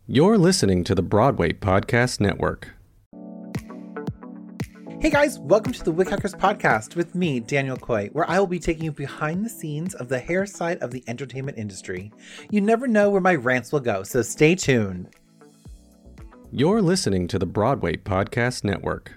You're listening to the Broadway Podcast Network. Hey guys, welcome to the Wig Hackers Podcast with me, Daniel Coy, where I will be taking you behind the scenes of the hair side of the entertainment industry. You never know where my rants will go, so stay tuned. You're listening to the Broadway Podcast Network.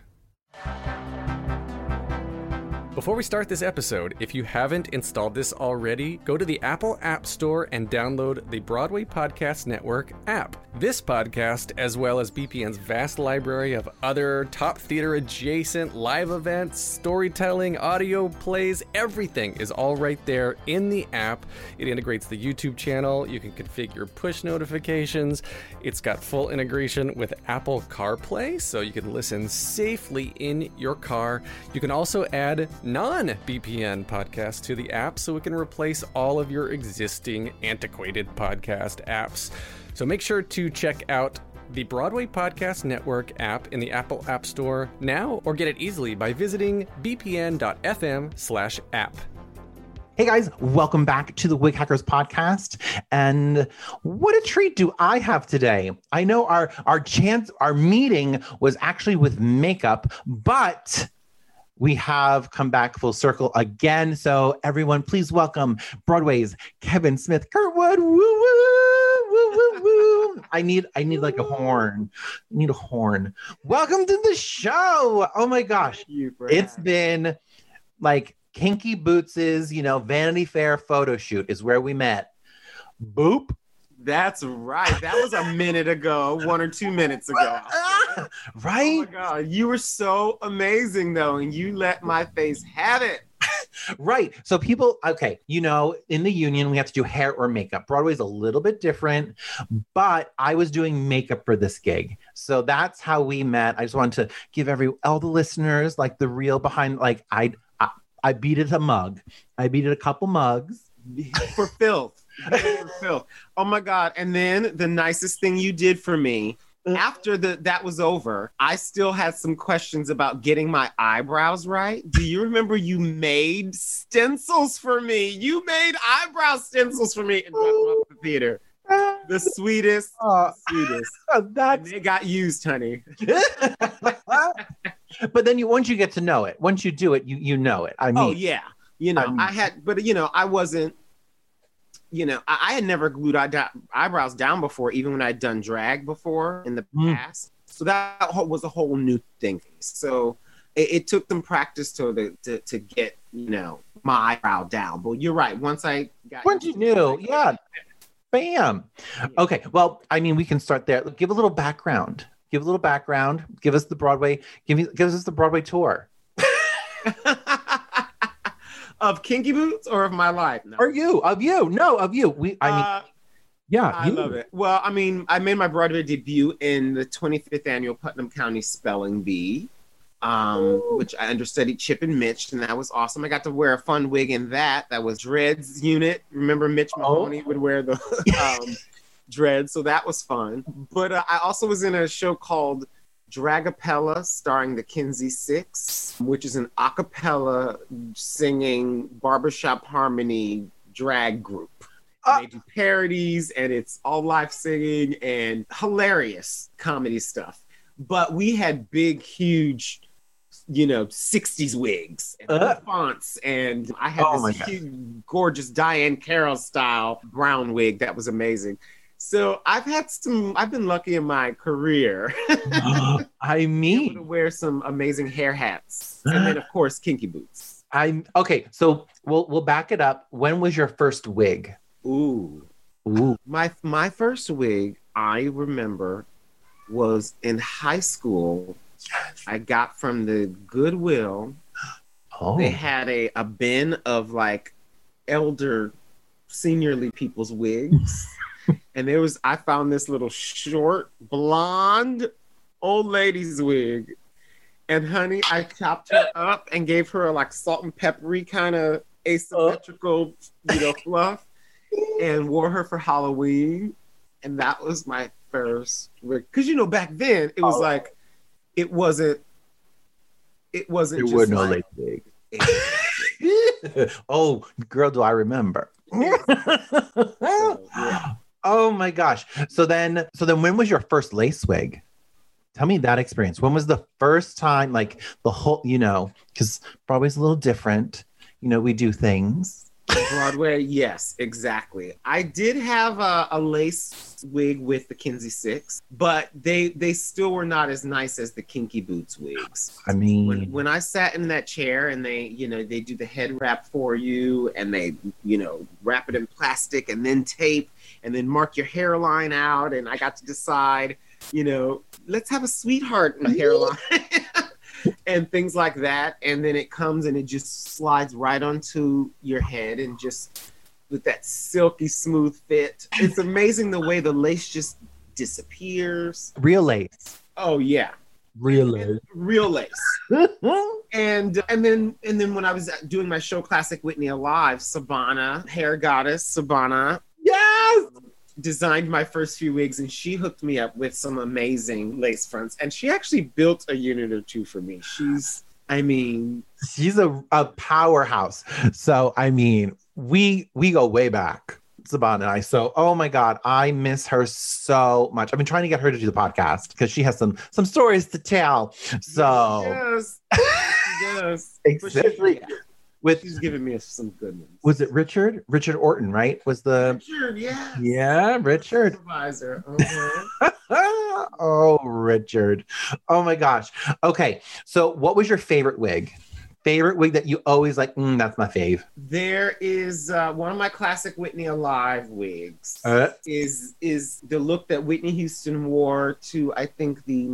Before we start this episode, if you haven't installed this already, go to the Apple App Store and download the Broadway Podcast Network app. This podcast, as well as BPN's vast library of other top theater adjacent live events, storytelling, audio plays, everything is all right there in the app. It integrates the YouTube channel. You can configure push notifications. It's got full integration with Apple CarPlay, so you can listen safely in your car. You can also add non-BPN podcasts to the app, so it can replace all of your existing antiquated podcast apps. So make sure to check out the Broadway Podcast Network app in the Apple App Store now, or get it easily by visiting bpn.fm/app. Hey guys, welcome back to the Wig Hackers Podcast. And what a treat do I have today. I know our meeting was actually with makeup, but we have come back full circle again. So everyone, please welcome Broadway's Kevin Smith Kurtwood. Woo, woo, woo, woo, woo. I need like a horn. I need a horn. Welcome to the show. Oh my gosh. It's been like Kinky Boots's, Vanity Fair photo shoot is where we met. Boop. That's right. That was a minute ago, 1 or 2 minutes ago. Right? Oh my God. You were so amazing, though, and you let my face have it. Right. So people, okay, in the union, we have to do hair or makeup. Broadway's a little bit different, but I was doing makeup for this gig. So that's how we met. I just wanted to give all the listeners, like the real behind, like I beat it a mug. I beat it a couple mugs. For filth. Oh my God. And then the nicest thing you did for me, after that was over, I still had some questions about getting my eyebrows right. Do you remember you made stencils for me? You made eyebrow stencils for me and dropped them off at the theater. The sweetest. And they got used, honey. But then once you get to know it, once you do it, you know it. I mean, oh yeah. I wasn't, I had never glued eyebrows down before, even when I'd done drag before in the past. So that was a whole new thing. So it took some practice to get, my eyebrow down. But you're right. Once you knew, yeah. Bam. Okay. Well, I mean, we can start there. Give a little background. Give us the Broadway. Give us the Broadway tour. Of Kinky Boots or of my life? No. Of you. No, of you. I love it. Well, I mean, I made my Broadway debut in the 25th annual Putnam County Spelling Bee, which I understudied Chip and Mitch, and that was awesome. I got to wear a fun wig in that. That was Dread's unit. Remember Mitch Mahoney would wear the dreads, so that was fun. But I also was in a show called Dragapella, starring the Kinsey Six, which is an a cappella singing barbershop harmony drag group. They do parodies, and it's all live singing and hilarious comedy stuff. But we had big, huge, 60s wigs and fonts, and I had this huge, gorgeous Diane Carroll style brown wig that was amazing. So I've been lucky in my career. I mean, to wear some amazing hair hats, and then of course Kinky Boots. Okay. So we'll back it up. When was your first wig? Ooh. My first wig, I remember, was in high school. I got from the Goodwill. Oh. They had a bin of like elder, seniorly people's wigs. And I found this little short, blonde, old lady's wig. And honey, I chopped her up and gave her a like salt and peppery kind of asymmetrical, fluff, and wore her for Halloween. And that was my first wig. Because, back then it was like, it wasn't just were no late wig. Oh, girl, do I remember. So, yeah. Oh my gosh. So then when was your first lace wig? Tell me that experience. When was the first time, like the whole, because Broadway's a little different. We do things. Broadway, yes, exactly. I did have a lace wig with the Kinsey Six, but they still were not as nice as the Kinky Boots wigs. I mean, when I sat in that chair and they do the head wrap for you and they, wrap it in plastic and then tape and then mark your hairline out, and I got to decide, let's have a sweetheart in the hairline. And things like that. And then it comes and it just slides right onto your head and just with that silky smooth fit. It's amazing the way the lace just disappears. Real lace. Oh yeah. Real lace. Real lace. and then when I was doing my show Classic Whitney Alive, Sabana, hair goddess Sabana. Yes! Designed my first few wigs, and she hooked me up with some amazing lace fronts, and she actually built a unit or two for me. She's a powerhouse. So we go way back, Sabana and I. So oh my God, I miss her so much. I've been trying to get her to do the podcast because she has some stories to tell. So yes. Yes. Exactly. She's giving me some good ones. Was it Richard? Richard Orton, right? Richard, yeah. Yeah, Richard. Supervisor. Oh, Richard. Oh my gosh. Okay. So what was your favorite wig? Favorite wig that you always like, that's my fave? There is one of my Classic Whitney Alive wigs is the look that Whitney Houston wore to, I think, the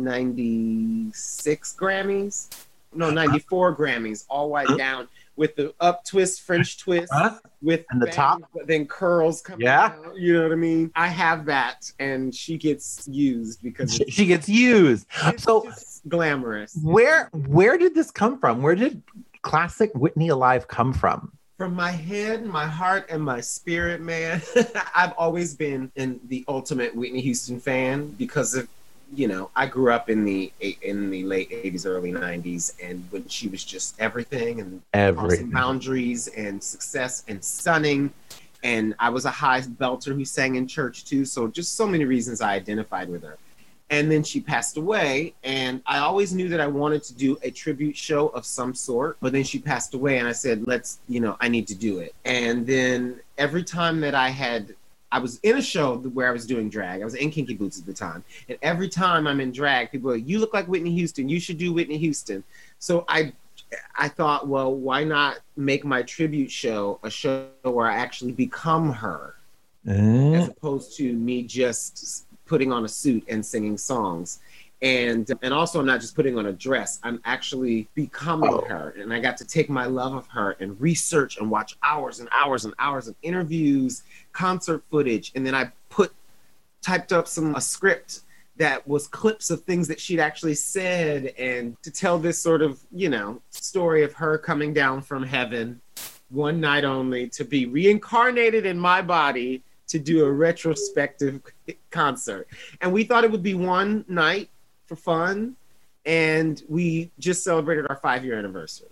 96 Grammys. No, 94 Grammys, all white down. With the up twist, French twist, with and the top, but then curls coming out. You know what I mean? I have that, and she gets used because she gets used. It's so glamorous. Where did this come from? Where did Classic Whitney Alive come from? From my head, my heart, and my spirit, man. I've always been the ultimate Whitney Houston fan because of. I grew up in the late 80s, early 90s, and when she was just everything and crossing boundaries and success and stunning. And I was a high belter who sang in church too. So just so many reasons I identified with her. And then she passed away, and I always knew that I wanted to do a tribute show of some sort, but then she passed away and I said, I need to do it. And then every time that I was in a show where I was doing drag. I was in Kinky Boots at the time. And every time I'm in drag, people are like, you look like Whitney Houston. You should do Whitney Houston. So I thought, well, why not make my tribute show a show where I actually become her as opposed to me just putting on a suit and singing songs. And also I'm not just putting on a dress. I'm actually becoming her. And I got to take my love of her and research and watch hours and hours and hours of interviews, concert footage. And then I typed up a script that was clips of things that she'd actually said, and to tell this sort of, story of her coming down from heaven one night only to be reincarnated in my body to do a retrospective concert. And we thought it would be one night for fun, and we just celebrated our 5-year anniversary.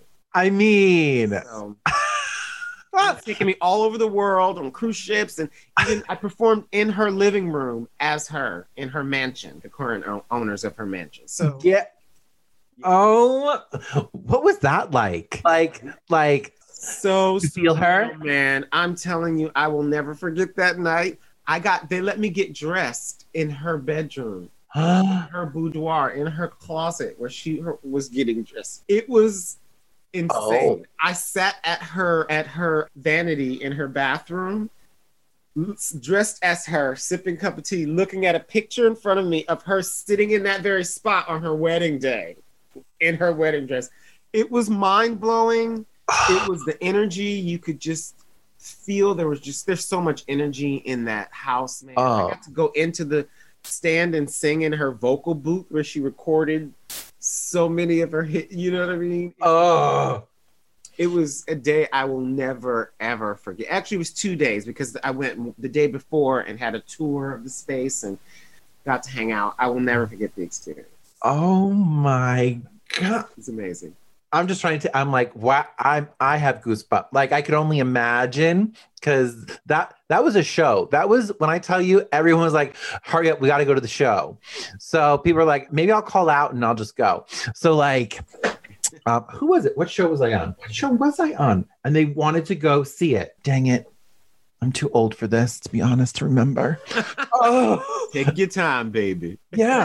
So, it's taking me all over the world on cruise ships, and even I performed in her living room as her in her mansion, the current owners of her mansion. So what was that like? So to feel her, man. I'm telling you, I will never forget that night. They let me get dressed in her bedroom. Her boudoir, in her closet where she was getting dressed. It was insane. I sat at her vanity in her bathroom, dressed as her, sipping a cup of tea, looking at a picture in front of me of her sitting in that very spot on her wedding day in her wedding dress. It was mind-blowing. It was the energy. You could just feel there's so much energy in that house, man. I got to go into the stand and sing in her vocal booth where she recorded so many of her hits. You know what I mean? It was a day I will never, ever forget. Actually, it was 2 days because I went the day before and had a tour of the space and got to hang out. I will never forget the experience. Oh my God. It's amazing. I'm just trying to. I'm like, wow. I have goosebumps. Like I could only imagine because that was a show. That was when I tell you, everyone was like, "Hurry up, we got to go to the show." So people are like, "Maybe I'll call out and I'll just go." So like, who was it? What show was I on? What show was I on? And they wanted to go see it. Dang it. I'm too old for this, to be honest, to remember. Oh. Take your time, baby. Yeah.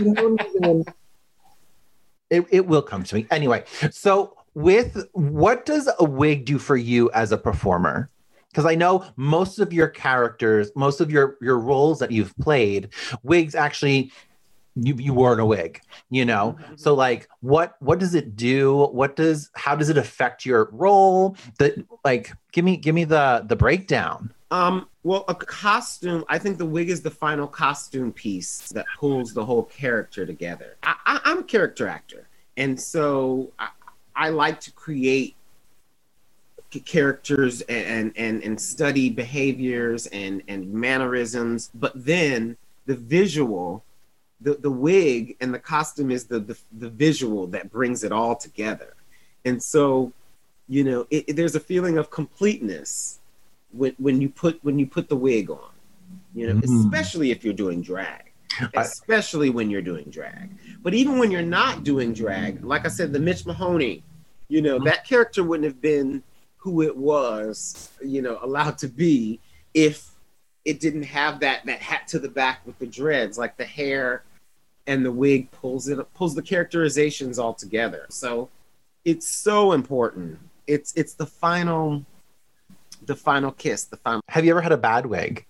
It will come to me. Anyway, so what does a wig do for you as a performer? Because I know most of your characters, most of your roles that you've played, wigs actually, you wore in a wig, you know? Mm-hmm. So like, what does it do? How does it affect your role? Give me the breakdown. Well, a costume, I think the wig is the final costume piece that pulls the whole character together. I'm a character actor, and so I like to create characters and study behaviors and mannerisms, but then the visual, the wig and the costume is the visual that brings it all together. And so, you know, there's a feeling of completeness when you put the wig on, you know, especially if you're doing drag, especially when you're doing drag. But even when you're not doing drag, like I said, the Mitch Mahoney, you know, that character wouldn't have been who it was, you know, allowed to be if it didn't have that hat to the back with the dreads. Like the hair and the wig pulls the characterizations all together. So it's so important. It's the final kiss, the final. Have you ever had a bad wig?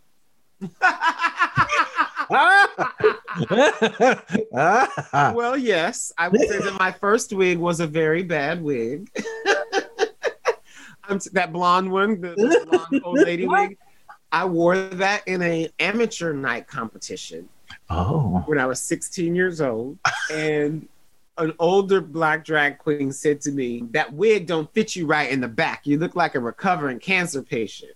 Well, yes. I would say that my first wig was a very bad wig. That blonde one, the blonde old lady wig. I wore that in an amateur night competition. Oh. When I was 16 years old. And an older Black drag queen said to me, "That wig don't fit you right in the back. You look like a recovering cancer patient."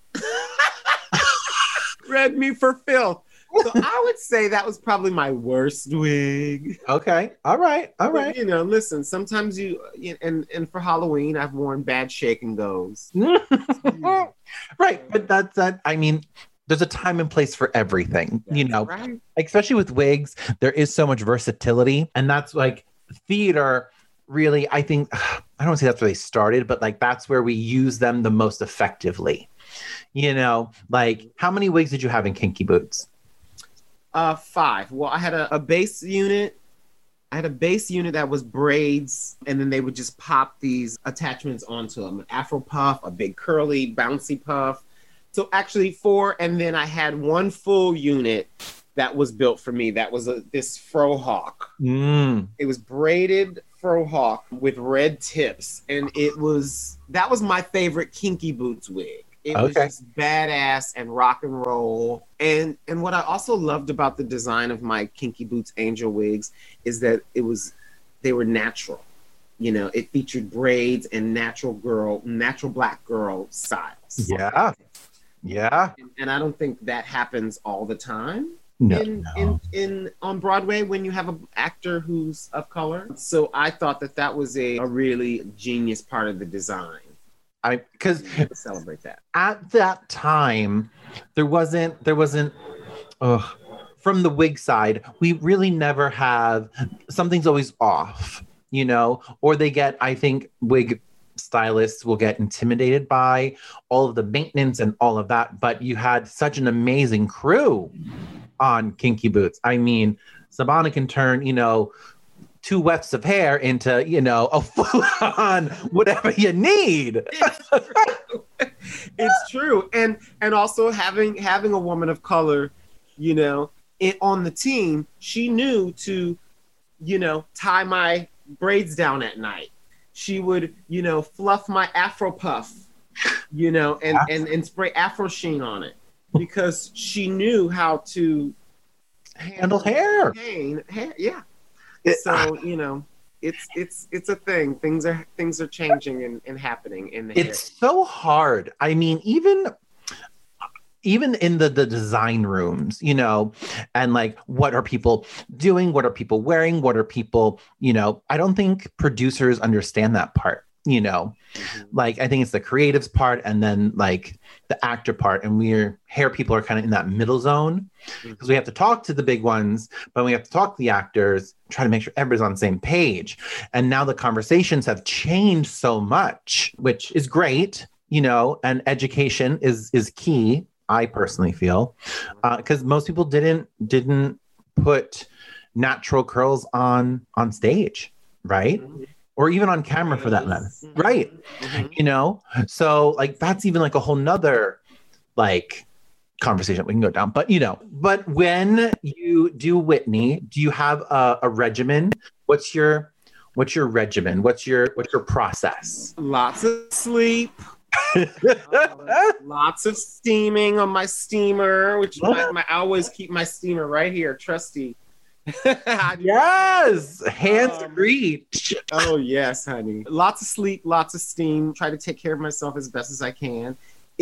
Read me for filth. So I would say that was probably my worst wig. Okay. All right. But, you know, listen, sometimes and for Halloween, I've worn bad shake and goes. Right. But that's that. I mean, there's a time and place for everything, you know, right. Especially with wigs, there is so much versatility. And that's like theater really, I think, I don't want to say that's where they started, but like, that's where we use them the most effectively. You know, like how many wigs did you have in Kinky Boots? 5. Well, I had a base unit. I had a base unit that was braids, and then they would just pop these attachments onto them. An Afro puff, a big curly, bouncy puff. So actually 4, and then I had one full unit that was built for me. That was this fro hawk. It was braided fro hawk with red tips, and that was my favorite Kinky Boots wig. It was just badass and rock and roll. And what I also loved about the design of my Kinky Boots Angel wigs is that they were natural. You know, it featured braids and natural Black girl styles. Yeah. Yeah. And I don't think that happens all the time. No. On Broadway when you have an actor who's of color. So I thought that was a really genius part of the design. Because celebrate that. At that time, there wasn't from the wig side, we really never have, something's always off, you know, or they get, I think wig stylists will get intimidated by all of the maintenance and all of that. But you had such an amazing crew on Kinky Boots. I mean, Sabana can turn, you know, 2 wefts of hair into, you know, a full-on whatever you need. It's true. And also having a woman of color, you know, on the team, she knew to, you know, tie my braids down at night. She would, you know, fluff my Afro puff, you know, and spray Afro sheen on it because she knew how to handle hair. Yeah. So, you know, it's a thing. Things are changing and happening in the hair. It's so hard. I mean, even even in the design rooms, you know, and like, what are people doing? What are people wearing? What are people, you know, I don't think producers understand that part, you know, like, I think it's the creatives part and then like the actor part. And hair people are kind of in that middle zone because we have to talk to the big ones, but we have to talk to the actors, try to make sure everybody's on the same page. And now the conversations have changed so much, which is great, you know, and education is key. I personally feel, because most people didn't put natural curls on stage, right? Or even on camera for that matter, right? You know, so like that's even like a whole nother like conversation we can go down. But you know, but when you do Whitney, do you have a regimen? What's your regimen? What's your process? Lots of sleep. Lots of steaming on my steamer, which I always keep my steamer right here, trusty. Yes, hands reach. Oh yes, honey. Lots of sleep, lots of steam. Try to take care of myself as best as I can.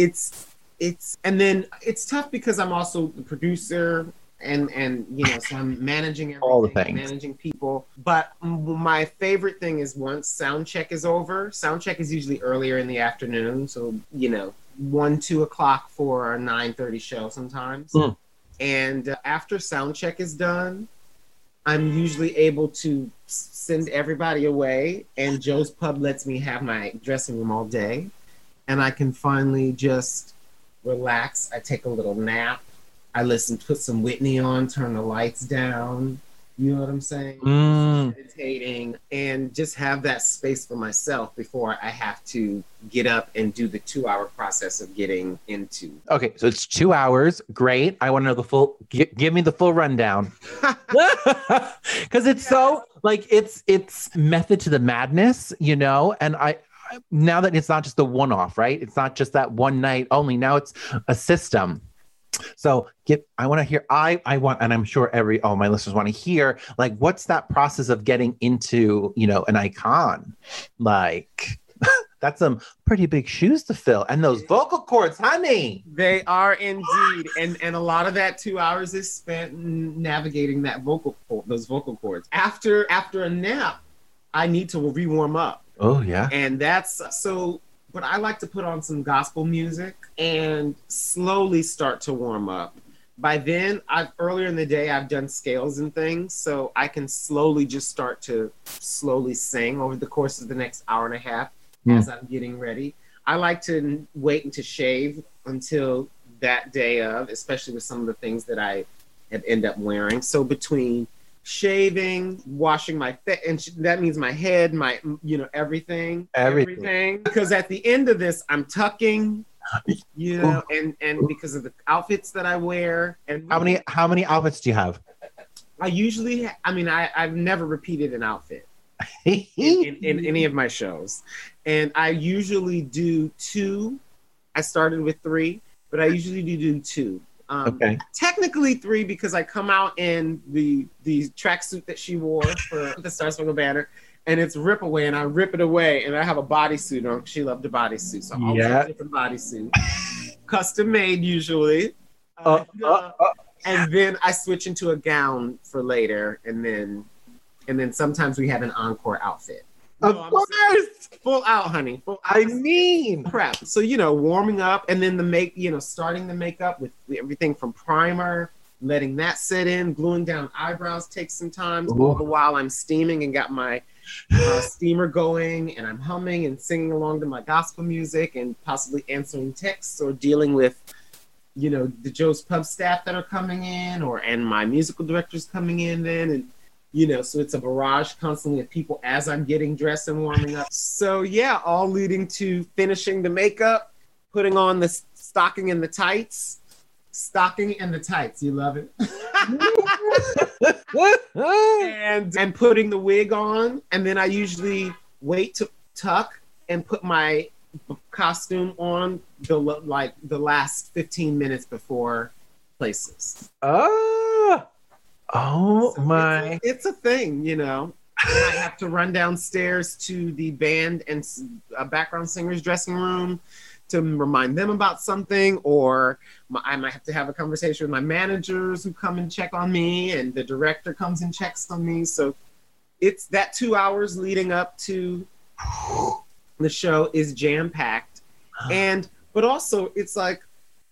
And then it's tough because I'm also the producer and you know, so I'm managing everything, all the things, managing people. But my favorite thing is once sound check is over. Sound check is usually earlier in the afternoon, so you know, 1-2 o'clock for a 9:30 show sometimes. And after sound check is done, I'm usually able to send everybody away, and Joe's Pub lets me have my dressing room all day, and I can finally just relax. I take a little nap. I put some Whitney on, turn the lights down. You know what I'm saying? Meditating and just have that space for myself before I have to get up and do the 2-hour process of getting into. Okay, so it's 2 hours. Great. I want to know the full. Give me the full rundown. Because it's so like it's method to the madness, you know. And I now that it's not just the one-off, right? It's not just that one night only. Now it's a system. So I want to hear, I want, and I'm sure all my listeners want to hear, like, what's that process of getting into, you know, an icon? Like, that's some pretty big shoes to fill. And those vocal cords, honey. They are indeed. And a lot of that 2 hours is spent navigating those vocal cords. After a nap, I need to re-warm up. Oh, yeah. And that's so... But I like to put on some gospel music and slowly start to warm up. By then, earlier in the day, I've done scales and things, so I can slowly start to sing over the course of the next hour and a half as I'm getting ready. I like to wait to shave until that day of, especially with some of the things that I have end up wearing. So between shaving, washing my face, and that means my head, my, you know, everything. Because at the end of this, I'm tucking, you know, and because of the outfits that I wear. And how many outfits do you have? I usually, I've never repeated an outfit in any of my shows, and I usually do 2. I started with 3, but I usually do 2. Okay. Technically 3 because I come out in the tracksuit that she wore for the Star Spangled Banner, and it's rip away, and I rip it away, and I have a bodysuit on. She loved a bodysuit, so I'll wear a different bodysuit, custom made usually, and then I switch into a gown for later, and then sometimes we have an encore outfit. Of course. Full out, honey. Full out. Prep. So, you know, warming up and then starting the makeup with everything from primer, letting that set in, gluing down eyebrows takes some time. All the while I'm steaming and got my steamer going, and I'm humming and singing along to my gospel music and possibly answering texts or dealing with, you know, the Joe's Pub staff that are coming in and my musical directors coming in then. And you know, so it's a barrage constantly of people as I'm getting dressed and warming up. So yeah, all leading to finishing the makeup, putting on the stocking and the tights. You love it. and putting the wig on. And then I usually wait to tuck and put my costume on the last 15 minutes before places. Oh so my! It's a thing, you know. I have to run downstairs to the band and background singer's dressing room to remind them about something, or I might have to have a conversation with my managers who come and check on me, and the director comes and checks on me. So it's that 2 hours leading up to the show is jam-packed. But also it's like,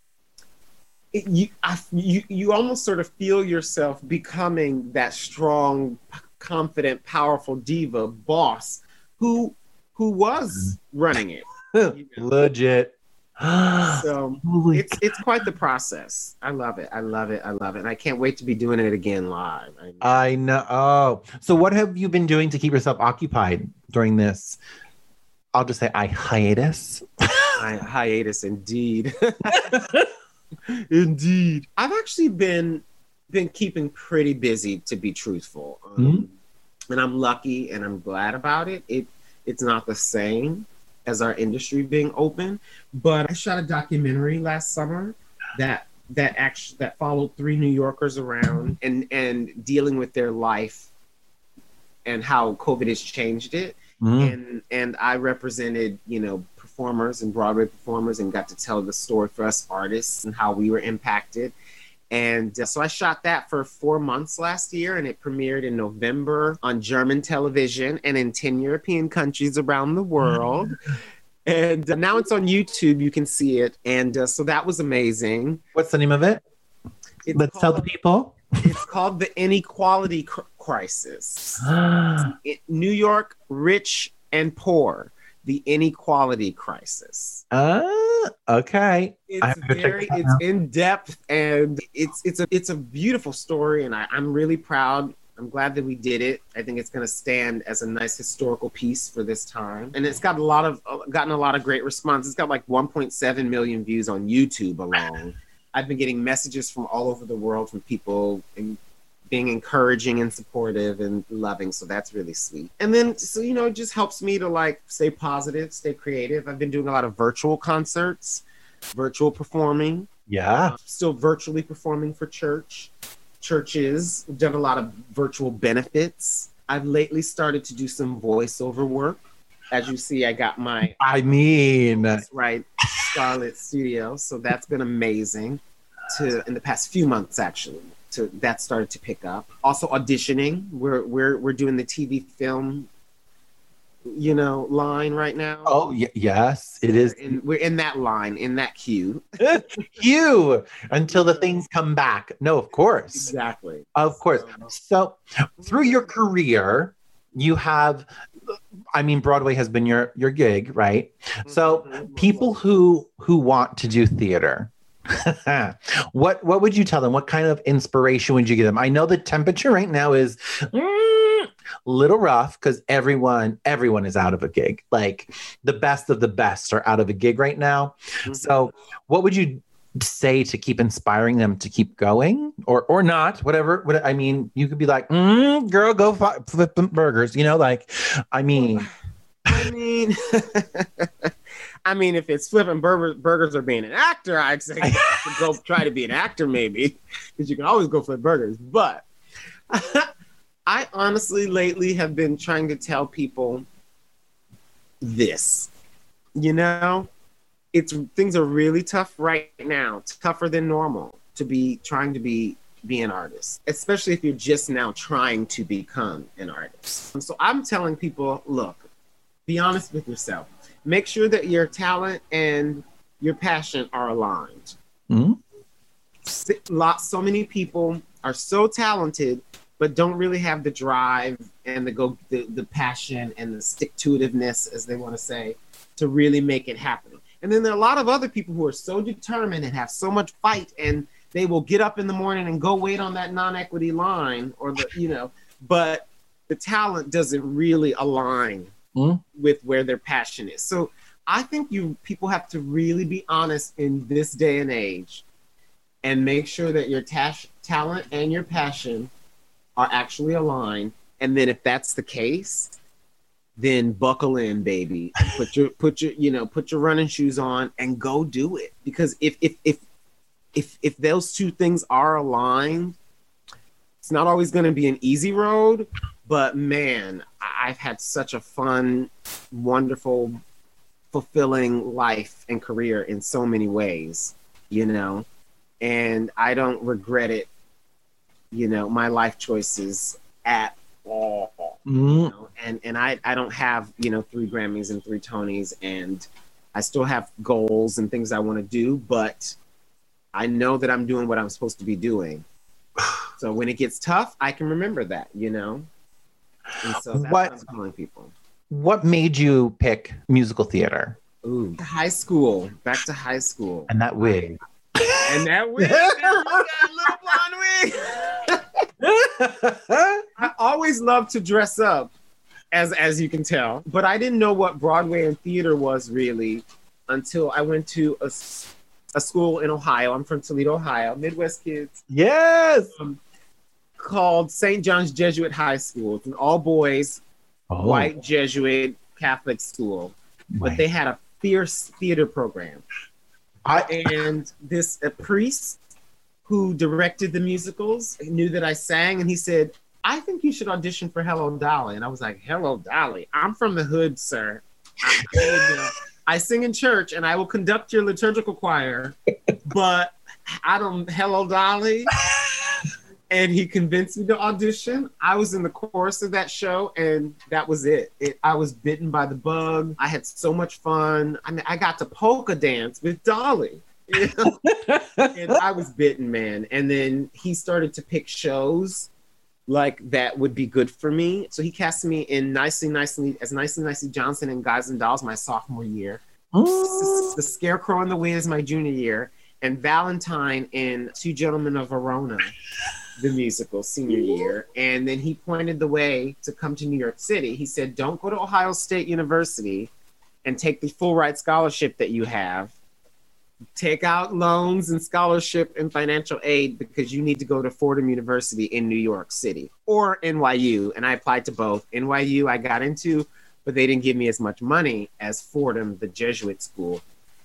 you almost sort of feel yourself becoming that strong, confident, powerful diva boss who was running it. Legit. So it's quite the process. I love it. And I can't wait to be doing it again live. I know. Oh, so what have you been doing to keep yourself occupied during this? I'll just say hiatus. Hiatus, indeed. Indeed. I've actually been keeping pretty busy, to be truthful. And I'm lucky and I'm glad about it. It's not the same as our industry being open, but I shot a documentary last summer that followed 3 New Yorkers around and dealing with their life and how COVID has changed it. And I represented, performers and Broadway performers, and got to tell the story for us artists and how we were impacted. And so I shot that for 4 months last year, and it premiered in November on German television and in 10 European countries around the world. And now it's on YouTube. You can see it. And so that was amazing. What's the name of it? Let's tell the people. It's called The Inequality Crisis. New York, Rich and Poor. The Inequality Crisis. Okay. It's in depth, and it's a beautiful story, and I'm really proud. I'm glad that we did it. I think it's going to stand as a nice historical piece for this time, and it's gotten a lot of great response. It's got like 1.7 million views on YouTube alone. I've been getting messages from all over the world from people being encouraging and supportive and loving. So that's really sweet. And then, it just helps me to like stay positive, stay creative. I've been doing a lot of virtual concerts, virtual performing. Yeah. Still virtually performing for churches. We've done a lot of virtual benefits. I've lately started to do some voiceover work. As you see, I got my... That's right, Scarlet Studio. So that's been amazing in the past few months, actually. That started to pick up. Also auditioning. We're doing the TV film, line right now. Oh yes, it is. We're in that line, in that queue. Queue until the things come back. No, of course. Exactly. Of course. So through your career, you have, Broadway has been your gig, right? So people who want to do theater, what would you tell them? What kind of inspiration would you give them? I know the temperature right now is a little rough because everyone is out of a gig. Like the best of the best are out of a gig right now. So what would you say to keep inspiring them to keep going or not, whatever? You could be like, girl, go flip burgers, if it's flipping burgers or being an actor, I'd say go try to be an actor maybe, because you can always go flip burgers. But I honestly lately have been trying to tell people this, things are really tough right now, tougher than normal to be trying to be an artist, especially if you're just now trying to become an artist. So I'm telling people, look, be honest with yourself. Make sure that your talent and your passion are aligned. So many people are so talented, but don't really have the drive and the passion and the stick-to-itiveness, as they want to say, to really make it happen. And then there are a lot of other people who are so determined and have so much fight, and they will get up in the morning and go wait on that non-equity line, but the talent doesn't really align with where their passion is. So I think people have to really be honest in this day and age and make sure that your talent and your passion are actually aligned. And then if that's the case, then buckle in, baby. Put your running shoes on and go do it. Because if those two things are aligned, it's not always going to be an easy road, but man, I've had such a fun, wonderful, fulfilling life and career in so many ways, you know, and I don't regret it, you know, my life choices at all. You know? And I don't have, you know, 3 Grammys and 3 Tonys, and I still have goals and things I want to do, but I know that I'm doing what I'm supposed to be doing. So when it gets tough, I can remember that, you know? And so that's what I'm telling people. What made you pick musical theater? Ooh, high school, back to high school. And that wig. And that wig, that little blonde wig. I always loved to dress up, as you can tell, but I didn't know what Broadway and theater was really until I went to a school in Ohio. I'm from Toledo, Ohio, Midwest kids. Yes. Called St. John's Jesuit High School. It's an all boys, white Jesuit Catholic school, but they had a fierce theater program. And a priest who directed the musicals knew that I sang, and he said, I think you should audition for Hello Dolly. And I was like, Hello Dolly? I'm from the hood, sir. I sing in church and I will conduct your liturgical choir, but I don't, Hello Dolly. And he convinced me to audition. I was in the chorus of that show, and that was it. I was bitten by the bug. I had so much fun. I mean, I got to polka dance with Dolly. You know? And I was bitten, man. And then he started to pick shows like that would be good for me. So he cast me in Nicely Nicely Johnson and Guys and Dolls my sophomore year. The Scarecrow and the Wiz my junior year. And Valentine in Two Gentlemen of Verona, the musical, senior year. And then he pointed the way to come to New York City. He said, don't go to Ohio State University and take the full ride scholarship that you have. Take out loans and scholarship and financial aid because you need to go to Fordham University in New York City or NYU. And I applied to both. NYU I got into, but they didn't give me as much money as Fordham, the Jesuit school.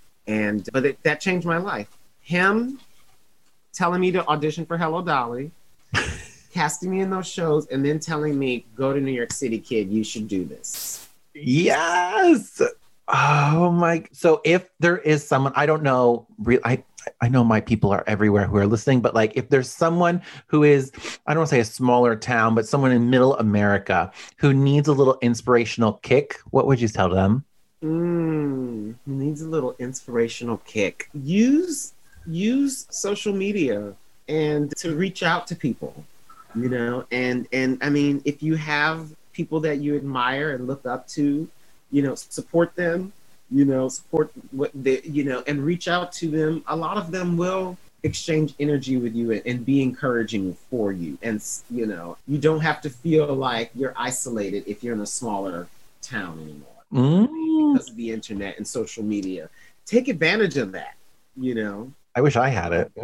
But that changed my life. Him telling me to audition for Hello Dolly, casting me in those shows, and then telling me, go to New York City, kid, you should do this. Yes. Oh my. So if there is someone, I don't know, I know my people are everywhere who are listening, but like if there's someone who is, I don't want to say a smaller town, but someone in middle America who needs a little inspirational kick, what would you tell them? Who needs a little inspirational kick? Use social media and to reach out to people, you know, and I mean, if you have people that you admire and look up to, you know, support them, you know, support what they, you know, and reach out to them. A lot of them will exchange energy with you and be encouraging for you. And, you know, you don't have to feel like you're isolated if you're in a smaller town anymore because of the internet and social media. Take advantage of that, you know. I wish I had it.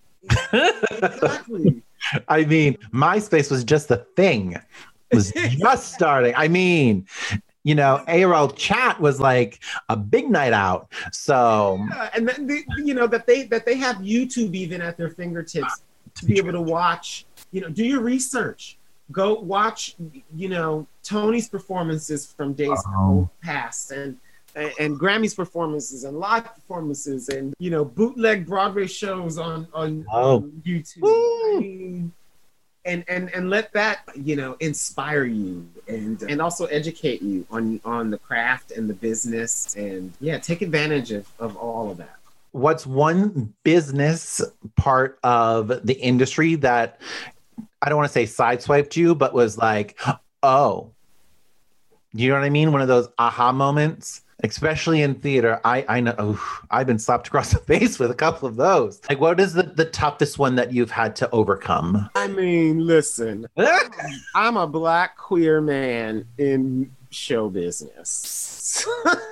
Exactly. I mean, MySpace was just a thing. It was just starting. I mean, you know, AOL chat was like a big night out. So, yeah, and then you know that they have YouTube even at their fingertips to be able to watch. You know, do your research. Go watch. You know, Tony's performances from days past, and Grammy's performances and live performances, and you know, bootleg Broadway shows on YouTube. I mean, and let that, you know, inspire you and also educate you on the craft and the business, and yeah, take advantage of all of that. What's one business part of the industry that I don't want to say sideswiped you, but was like, oh, you know what I mean? One of those aha moments. Especially in theater, I know I've been slapped across the face with a couple of those. Like, what is the toughest one that you've had to overcome? I mean, listen, I'm a Black queer man in show business.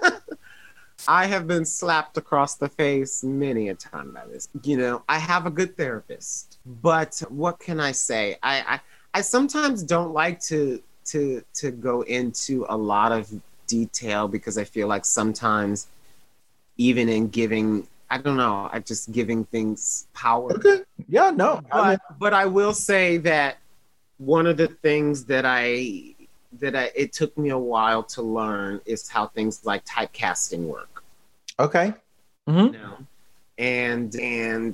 I have been slapped across the face many a time by this. You know, I have a good therapist, but what can I say? I sometimes don't like to go into a lot of detail because I feel like sometimes even in giving, I don't know, I just giving things power. Okay. Yeah, no. But I will say that one of the things that it took me a while to learn is how things like typecasting work. Okay. You know? And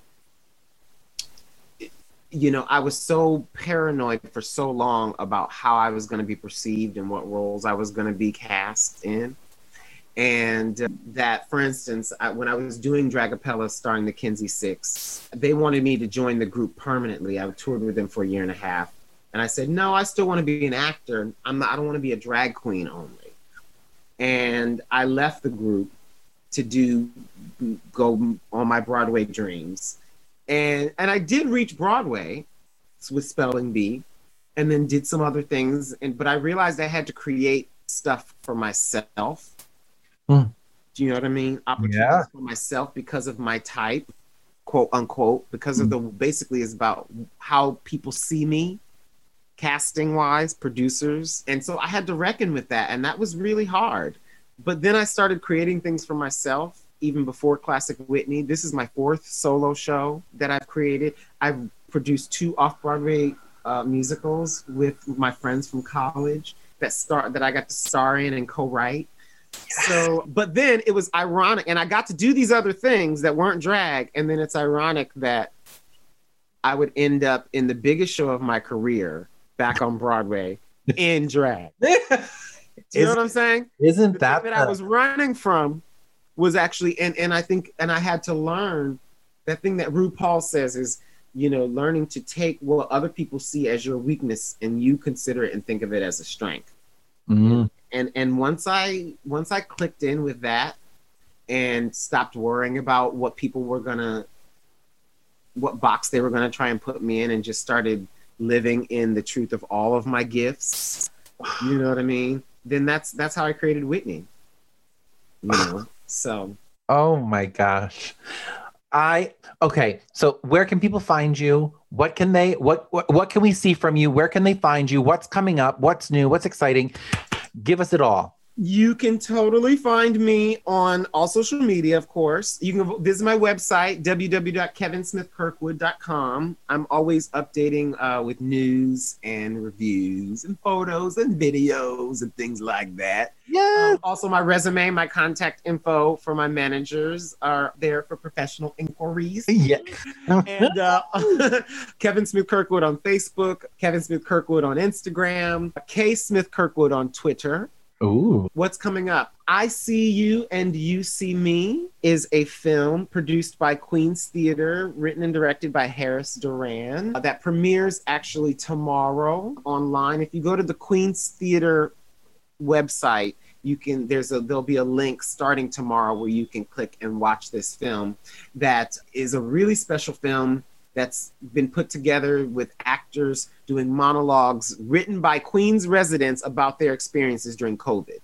you know, I was so paranoid for so long about how I was going to be perceived and what roles I was going to be cast in. And that, for instance, when I was doing Dragapella starring the Kinsey Six, they wanted me to join the group permanently. I toured with them for a year and a half. And I said, no, I still want to be an actor. I don't want to be a drag queen only. And I left the group to go on my Broadway dreams. And I did reach Broadway with Spelling Bee, and then did some other things. But I realized I had to create stuff for myself. Do you know what I mean? Opportunities for myself because of my type, quote unquote, because of basically is about how people see me, casting wise, producers. And so I had to reckon with that. And that was really hard. But then I started creating things for myself. Even before Classic Whitney. This is my 4th solo show that I've created. I've produced 2 off-Broadway musicals with my friends from college that I got to star in and co-write. Yes. So, but then it was ironic, and I got to do these other things that weren't drag, and then it's ironic that I would end up in the biggest show of my career back on Broadway in drag. Do you know what I'm saying? Isn't that I was running from was actually, and I think, and I had to learn that thing that RuPaul says is, you know, learning to take what other people see as your weakness and you consider it and think of it as a strength. And once I clicked in with that and stopped worrying about what box they were gonna try and put me in, and just started living in the truth of all of my gifts, you know what I mean? Then that's how I created Whitney. You know. So, oh my gosh. Okay, so where can people find you? What can we see from you? Where can they find you? What's coming up? What's new? What's exciting? Give us it all. You can totally find me on all social media, of course. You can visit my website, www.kevinsmithkirkwood.com. I'm always updating with news and reviews and photos and videos and things like that. Yes. Also, my resume, my contact info for my managers are there for professional inquiries. Yeah. And Kevin Smith Kirkwood on Facebook, Kevin Smith Kirkwood on Instagram, K Smith Kirkwood on Twitter. Ooh. What's coming up? I See You and You See Me is a film produced by Queen's Theater, written and directed by Harris Duran, that premieres actually tomorrow online. If you go to the Queen's Theater website, there'll be a link starting tomorrow where you can click and watch this film. That is a really special film that's been put together with actors doing monologues written by Queens residents about their experiences during COVID.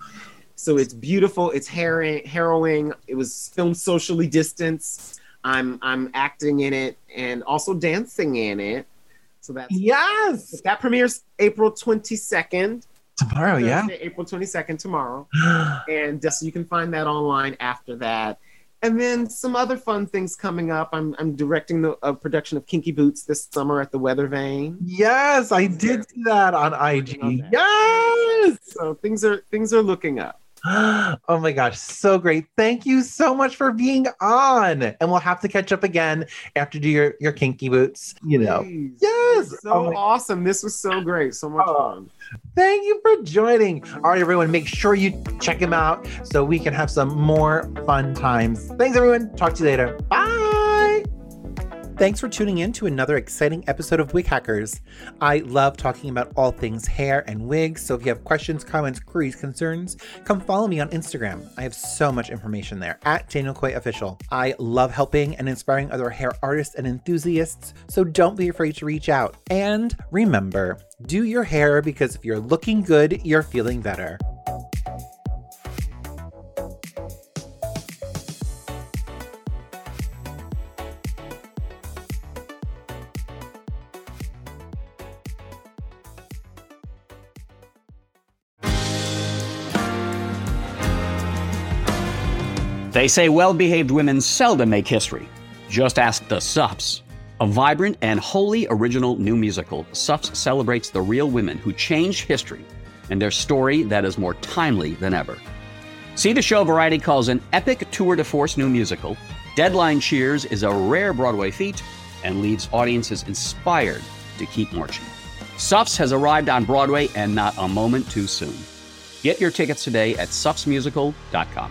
So it's beautiful, it's harrowing. It was filmed socially distanced. I'm acting in it and also dancing in it. So that's yes. That premieres April 22nd. Tomorrow, Thursday, yeah. April 22nd tomorrow. And so you can find that online after that. And then some other fun things coming up. I'm directing a production of Kinky Boots this summer at the Weather Vane. Yes, I did see that on IG. Yes. So things are looking up. Oh my gosh, so great. Thank you so much for being on. And we'll have to catch up again after you do your Kinky Boots, you know. Please. Yes. So awesome. This was so great. So much fun. Thank you for joining. All right, everyone, make sure you check him out so we can have some more fun times. Thanks, everyone. Talk to you later. Bye. Thanks for tuning in to another exciting episode of Wig Hackers. I love talking about all things hair and wigs, so if you have questions, comments, queries, concerns, come follow me on Instagram. I have so much information there, at Daniel Coy Official. I love helping and inspiring other hair artists and enthusiasts, so don't be afraid to reach out. And remember, do your hair, because if you're looking good, you're feeling better. They say well-behaved women seldom make history. Just ask the Suffs. A vibrant and wholly original new musical, Suffs celebrates the real women who changed history and their story that is more timely than ever. See the show Variety calls an epic tour de force new musical. Deadline Cheers is a rare Broadway feat and leaves audiences inspired to keep marching. Suffs has arrived on Broadway and not a moment too soon. Get your tickets today at suffsmusical.com.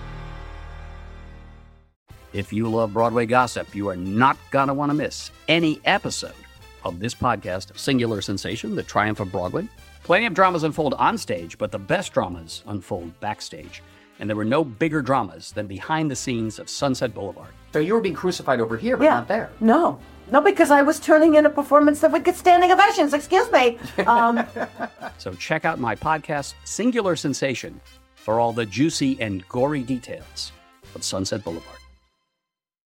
If you love Broadway gossip, you are not going to want to miss any episode of this podcast, Singular Sensation, The Triumph of Broadway. Plenty of dramas unfold on stage, but the best dramas unfold backstage. And there were no bigger dramas than behind the scenes of Sunset Boulevard. So you were being crucified over here, but not there. No, because I was turning in a performance that would get standing ovations. Excuse me. So check out my podcast, Singular Sensation, for all the juicy and gory details of Sunset Boulevard.